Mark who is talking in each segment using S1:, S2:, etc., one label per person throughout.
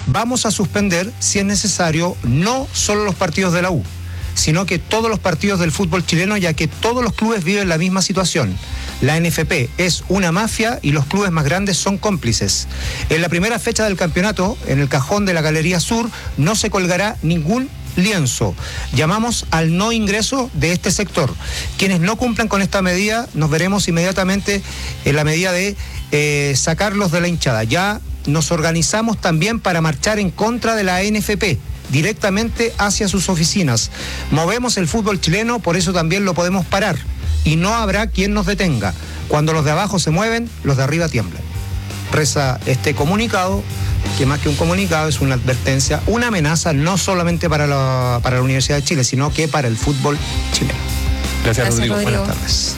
S1: vamos a suspender, si es necesario, no solo los partidos de la U, sino que todos los partidos del fútbol chileno, ya que todos los clubes viven la misma situación. La NFP es una mafia y los clubes más grandes son cómplices. En la primera fecha del campeonato, en el cajón de la Galería Sur, no se colgará ningún lienzo. Llamamos al no ingreso de este sector. Quienes no cumplan con esta medida, nos veremos inmediatamente en la medida de sacarlos de la hinchada. Ya nos organizamos también para marchar en contra de la NFP, directamente hacia sus oficinas. Movemos el fútbol chileno, por eso también lo podemos parar. Y no habrá quien nos detenga. Cuando los de abajo se mueven, los de arriba tiemblan. Reza este comunicado, que más que un comunicado es una advertencia, una amenaza no solamente para la Universidad de Chile, sino que para el fútbol chileno.
S2: Gracias, Rodrigo.
S1: Buenas tardes.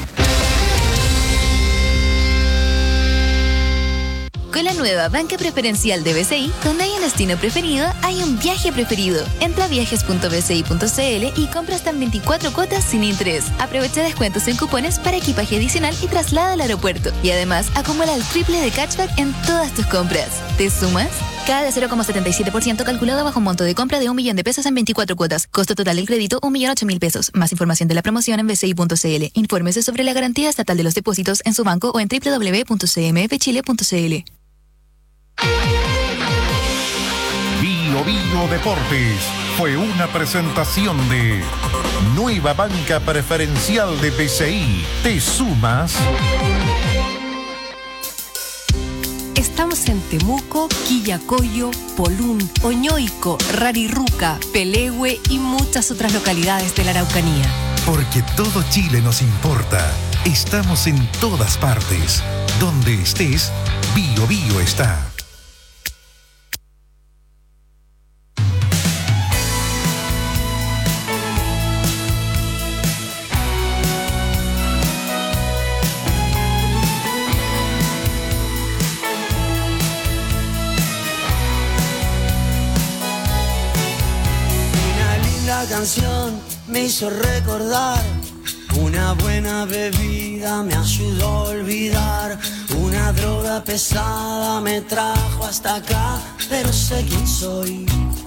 S3: Con la nueva banca preferencial de BCI, donde hay un destino preferido, hay un viaje preferido. Entra a viajes.bci.cl y compra hasta en 24 cuotas sin interés. Aprovecha descuentos en cupones para equipaje adicional y traslada al aeropuerto. Y además, acumula el triple de cashback en todas tus compras. ¿Te sumas? Cada de 0,77% calculado bajo un monto de compra de 1 millón de pesos en 24 cuotas. Costo total del crédito, 1.008.000 pesos. Más información de la promoción en bci.cl. Infórmese sobre la garantía estatal de los depósitos en su banco o en www.cmfchile.cl.
S4: Bio Bio Deportes fue una presentación de Nueva Banca Preferencial de BCI. ¿Te sumas?
S5: Estamos en Temuco, Quillacollo, Polún, Oñoico, Rarirruca, Pelehue y muchas otras localidades de la Araucanía.
S4: Porque todo Chile nos importa. Estamos en todas partes. Donde estés, Bio Bio está.
S6: Canción me hizo recordar, una buena bebida me ayudó a olvidar, una droga pesada me trajo hasta acá, pero sé quién soy.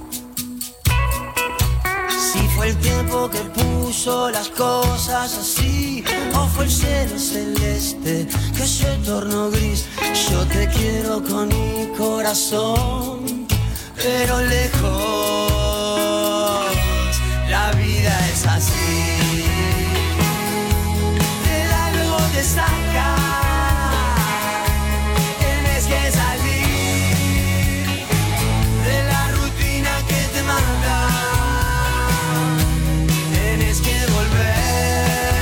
S6: Si fue el tiempo que puso las cosas así, o fue el cielo celeste que se tornó gris. Yo te quiero con mi corazón, pero lejos. La vida es así, te da luego te saca, tienes que salir de la rutina que te manda, tienes que volver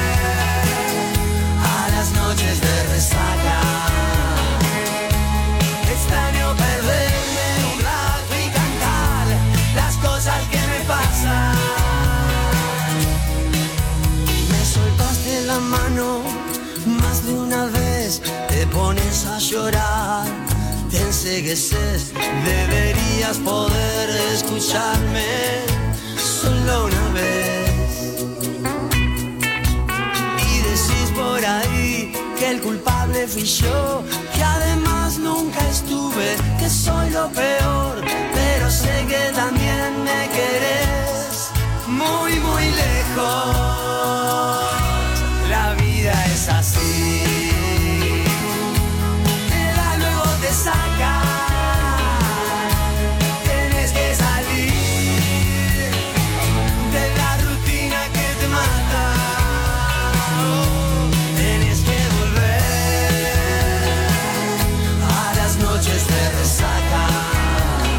S6: a las noches de resaca. Extraño perderme un rato y cantar las cosas que me pasan. La mano más de una vez, te pones a llorar, te encegueces, deberías poder escucharme solo una vez. Y decís por ahí que el culpable fui yo, que además nunca estuve, que soy lo peor, pero sé que también me querés muy muy lejos. La vida es así, te da luego te saca, tienes que salir de la rutina que te mata, tienes que volver a las noches de resaca.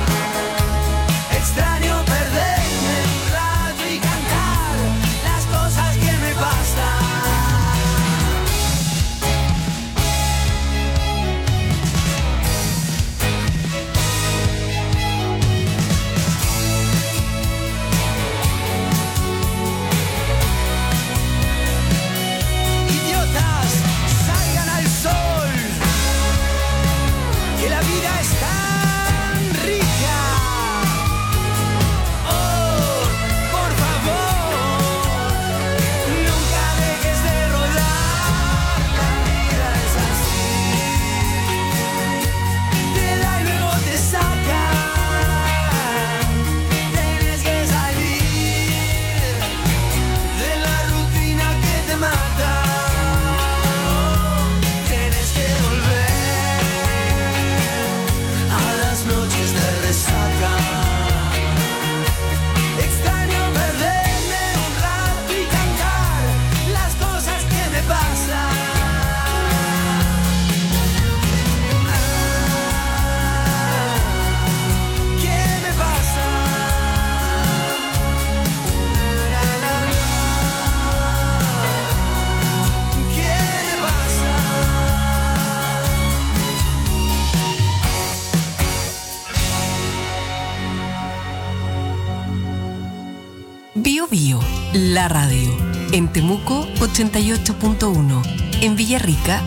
S5: Bio, la radio. En Temuco 88.1, en Villarrica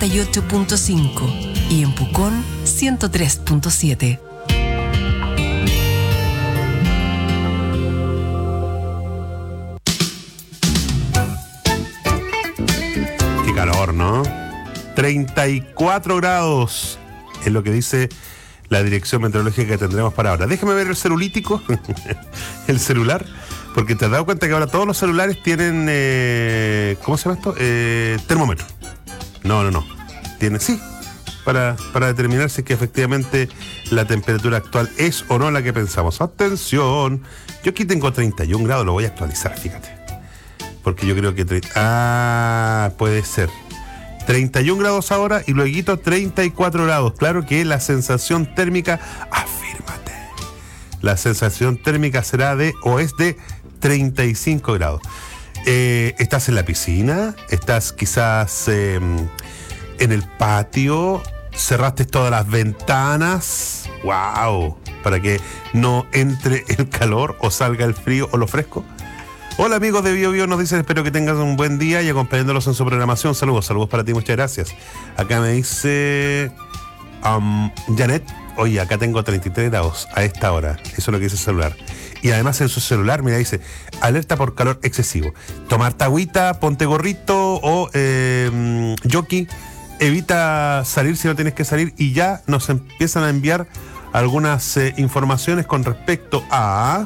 S5: 88.5 y en Pucón 103.7.
S2: Qué calor, ¿no? 34 grados es lo que dice la dirección meteorológica que tendremos para ahora. Déjame ver el celulítico, el celular, porque te has dado cuenta que ahora todos los celulares tienen, ¿cómo se llama esto? Termómetro. No. Tiene, sí, para determinar si es que efectivamente la temperatura actual es o no la que pensamos. Atención, yo aquí tengo 31 grados, lo voy a actualizar, fíjate. Porque yo creo que... puede ser. 31 grados ahora y luego 34 grados. Claro que la sensación térmica, afírmate, la sensación térmica será de 35 grados. ¿Estás en la piscina? ¿Estás quizás en el patio? ¿Cerraste todas las ventanas? ¡Wow! Para que no entre el calor o salga el frío o lo fresco. Hola amigos de Bio Bio, nos dicen, espero que tengan un buen día y acompañándolos en su programación. Saludos para ti, muchas gracias. Acá me dice Janet, oye, acá tengo 33 grados a esta hora. Eso es lo que dice el celular. Y además en su celular, mira, dice, alerta por calor excesivo. Tomarte agüita, ponte gorrito o jockey, evita salir si no tienes que salir. Y ya nos empiezan a enviar algunas informaciones con respecto a...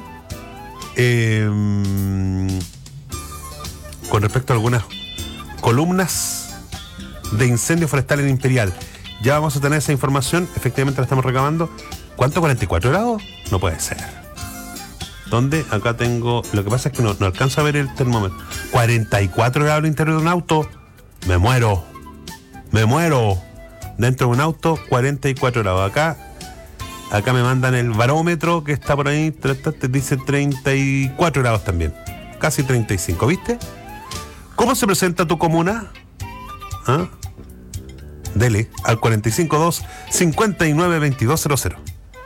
S2: con respecto a algunas columnas de incendio forestal en Imperial. Ya vamos a tener esa información, efectivamente la estamos recabando. ¿Cuánto? ¿44 grados? No puede ser. ¿Dónde? Acá tengo... Lo que pasa es que no alcanzo a ver el termómetro. 44 grados al interior de un auto. Me muero. Dentro de un auto, 44 grados. Acá me mandan el barómetro que está por ahí, dice 34 grados también, casi 35, ¿viste? ¿Cómo se presenta tu comuna? ¿Ah? Dele al 452-592200.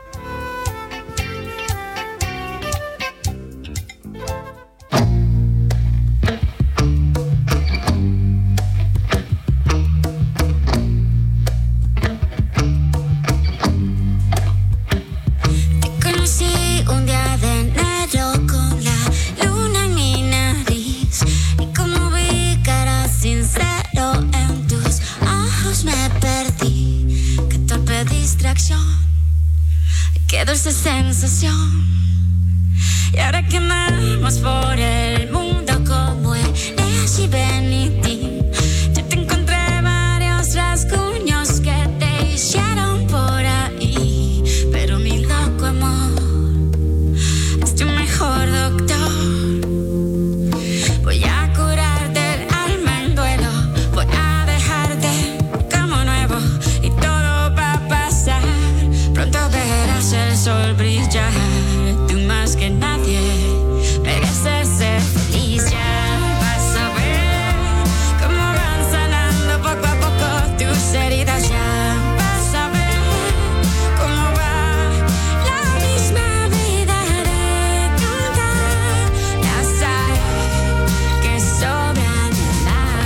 S7: Qué dulce sensación. Y ahora que andamos por el mundo como el Nash y Benitín, yo te encontré varios rasguños que te hicieron por ahí. Pero mi loco amor es tu mejor doctor. Voy a curarte el alma en duelo, voy a dejarte como nuevo y todo va a pasar. Pronto verás el sol brillar, tú más que nadie mereces ser feliz. Ya vas a ver cómo van sanando poco a poco tus heridas. Ya vas a ver cómo va la misma vida de contar la sal que sobra en el mar.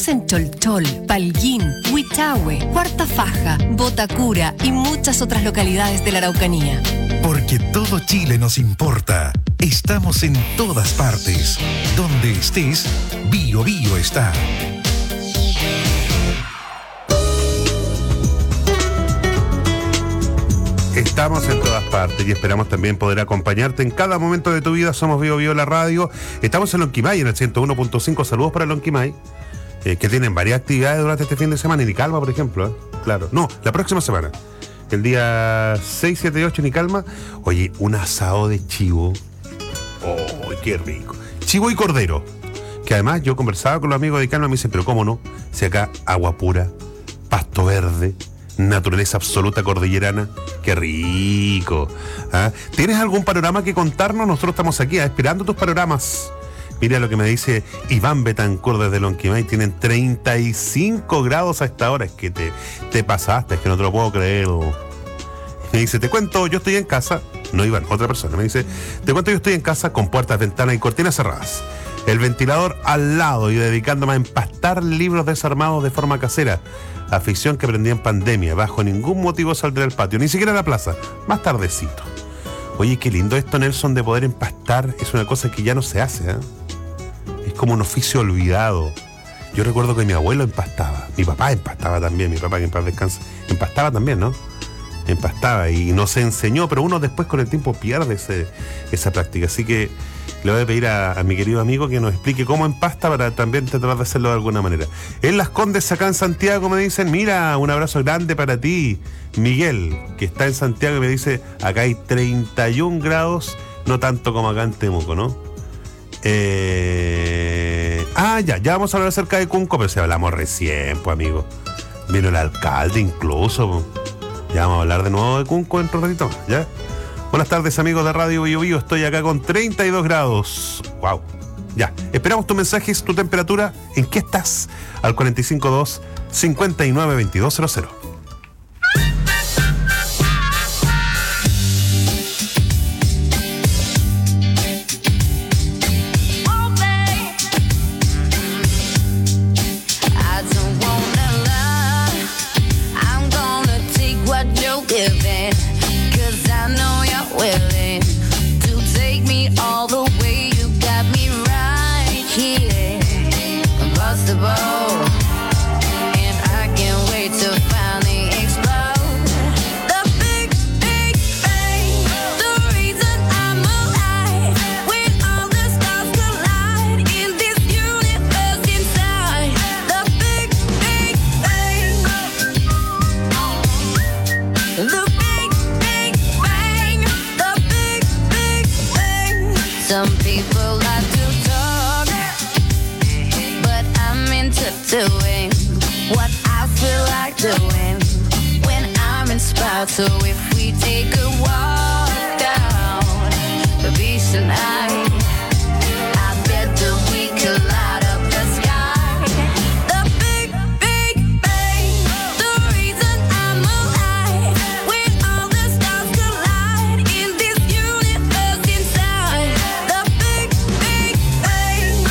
S5: en Cholchol, Palguín, Huichahue, Cuarta Faja, Botacura y muchas otras localidades de la Araucanía.
S4: Porque todo Chile nos importa. Estamos en todas partes. Donde estés, Bio Bio está.
S2: Estamos en todas partes y esperamos también poder acompañarte en cada momento de tu vida. Somos Bio Bio la radio. Estamos en Lonquimay en el 101.5. Saludos para Lonquimay, que tienen varias actividades durante este fin de semana. En Icalma, por ejemplo, claro. No, la próxima semana. El día 6, 7 y 8 en Icalma. Oye, un asado de chivo. ¡Oh, qué rico! Chivo y cordero. Que además yo conversaba con los amigos de Icalma y me dicen, pero ¿cómo no? Si acá agua pura, pasto verde, naturaleza absoluta cordillerana. ¡Qué rico! ¿Ah? ¿Tienes algún panorama que contarnos? Nosotros estamos aquí esperando tus panoramas. Mira lo que me dice Iván Betancourt desde Lonquimay. Tienen 35 grados a esta hora. Es que te pasaste, es que no te lo puedo creer. Me dice, te cuento, yo estoy en casa. No, Iván, otra persona. Me dice, te cuento, yo estoy en casa con puertas, ventanas y cortinas cerradas. El ventilador al lado y dedicándome a empastar libros desarmados de forma casera. Afición que aprendí en pandemia. Bajo ningún motivo saldré al patio, ni siquiera a la plaza. Más tardecito. Oye, qué lindo esto, Nelson, de poder empastar. Es una cosa que ya no se hace, ¿eh? Es como un oficio olvidado. Yo recuerdo que mi abuelo empastaba. Mi papá empastaba también. Mi papá, que en paz descanse, empastaba también, ¿no? Empastaba y nos enseñó, pero uno después con el tiempo pierde esa práctica. Así que le voy a pedir a mi querido amigo que nos explique cómo empasta para también tratar de hacerlo de alguna manera. En Las Condes, acá en Santiago, me dicen, mira, un abrazo grande para ti, Miguel, que está en Santiago y me dice, acá hay 31 grados, no tanto como acá en Temuco, ¿no? Ya vamos a hablar acerca de Cunco, pero si hablamos recién, pues, amigo. Vino el alcalde incluso, pues. Ya vamos a hablar de nuevo de Cunco dentro de un ratito más, ¿ya? Buenas tardes, amigos de Radio Bio Bio. Estoy acá con 32 grados. ¡Wow! Ya. Esperamos tus mensajes, tu temperatura. ¿En qué estás? Al 452-592200.
S8: So if we take a walk down the beach tonight, I bet that we could light up the sky. The big, big bang, the reason I'm alive. When all the stars collide in this universe inside. The big, big bang.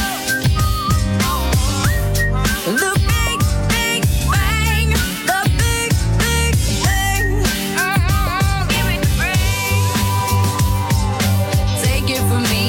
S8: The big, big bang. The big, big bang. Give it the break. Take it from me.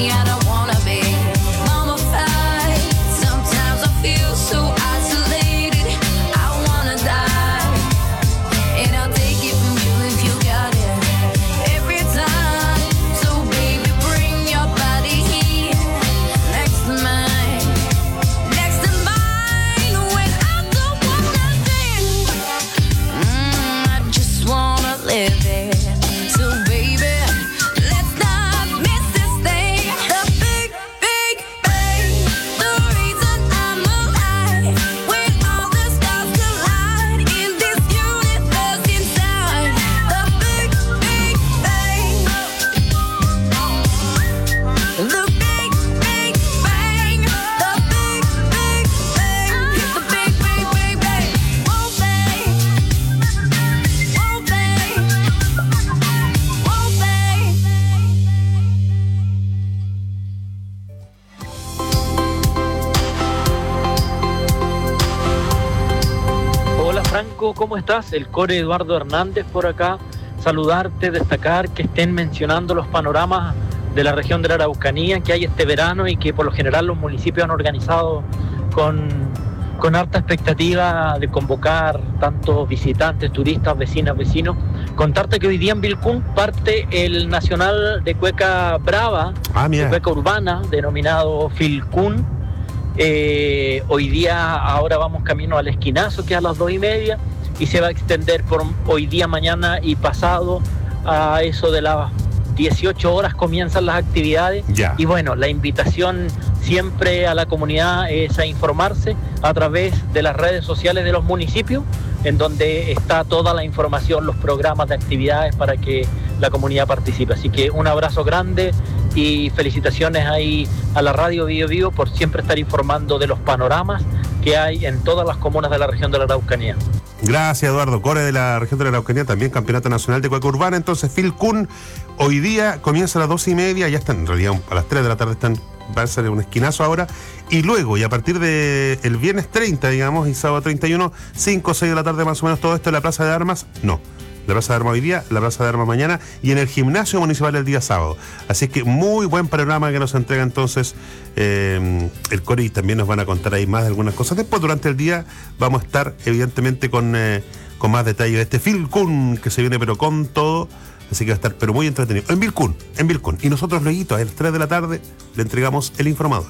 S9: Diego, ¿cómo estás? El Core Eduardo Hernández por acá. Saludarte, destacar que estén mencionando los panoramas de la región de la Araucanía que hay este verano y que por lo general los municipios han organizado con harta expectativa de convocar tantos visitantes, turistas, vecinas, vecinos. Contarte que hoy día en Vilcún parte el Nacional de Cueca Brava, de Cueca Urbana, denominado Filcún. Hoy día, ahora vamos camino al Esquinazo, que es a las 2:30, y se va a extender por hoy día, mañana y pasado. A eso de las 18 horas comienzan las actividades.
S2: Ya.
S9: Y bueno, la invitación siempre a la comunidad es a informarse a través de las redes sociales de los municipios, en donde está toda la información, los programas de actividades para que la comunidad participe. Así que un abrazo grande y felicitaciones ahí a la Radio Bio Bio por siempre estar informando de los panoramas que hay en todas las comunas de la región de la Araucanía.
S2: Gracias, Eduardo. Core de la región de la Araucanía, también Campeonato Nacional de Cueca Urbana. Entonces, Filcún, hoy día comienza a las 2:30, ya están, en realidad a las 3 de la tarde va a ser un esquinazo ahora. Y luego, y a partir del viernes 30, digamos, y sábado 31, 5 o 6 de la tarde más o menos, todo esto en la Plaza de Armas, no. La Plaza de Armas hoy día, la Plaza de Armas mañana y en el Gimnasio Municipal el día sábado. Así que muy buen panorama que nos entrega entonces el Core, y también nos van a contar ahí más de algunas cosas. Después, durante el día, vamos a estar evidentemente con más detalle de este Filcún que se viene pero con todo. Así que va a estar pero muy entretenido. En Vilcún. Y nosotros luego, a las 3 de la tarde, le entregamos el informador.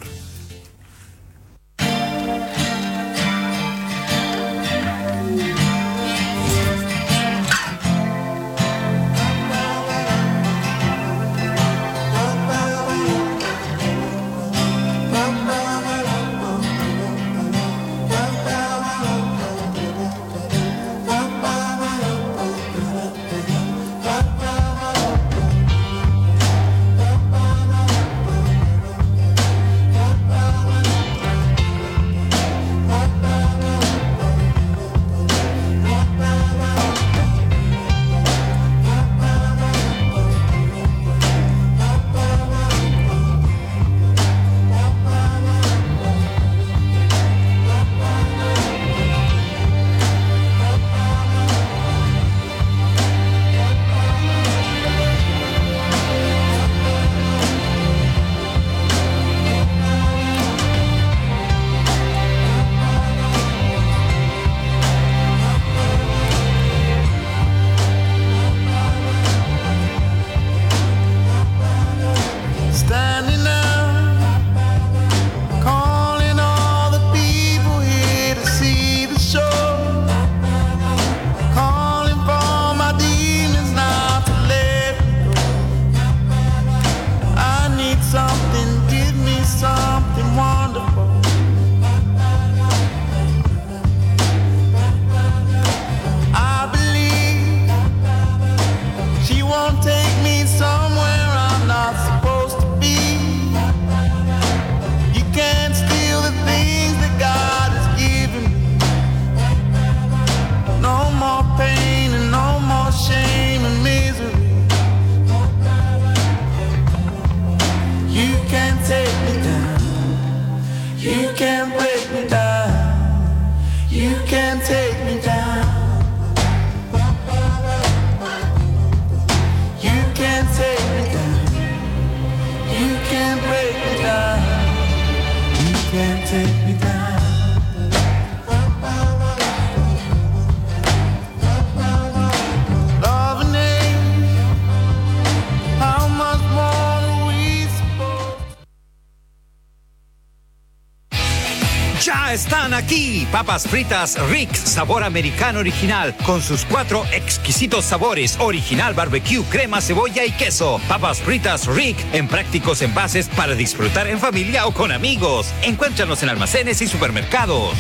S10: Están aquí papas fritas Rick, sabor americano original, con sus 4 exquisitos sabores: original, barbecue, crema, cebolla y queso. Papas fritas Rick, en prácticos envases para disfrutar en familia o con amigos. Encuéntranos en almacenes y supermercados.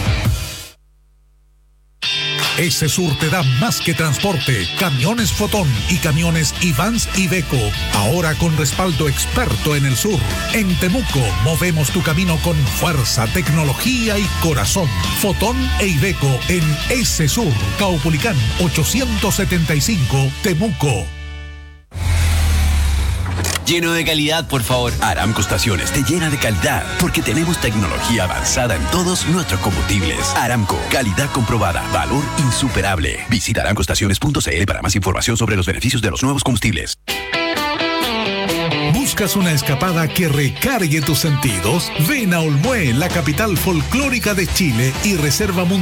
S4: Esesur te da más que transporte. Camiones Fotón y camiones Ivans Iveco. Ahora con respaldo experto en el sur. En Temuco movemos tu camino con fuerza, tecnología y corazón. Fotón e Iveco en Esesur. Caupolicán 875 Temuco.
S11: lleno de calidad, por favor.
S12: Aramco Estaciones te llena de calidad porque tenemos tecnología avanzada en todos nuestros combustibles. Aramco, calidad comprobada, valor insuperable. Visita aramcoestaciones.cl para más información sobre los beneficios de los nuevos combustibles.
S4: ¿Buscas una escapada que recargue tus sentidos? Ven a Olmué, la capital folclórica de Chile, y reserva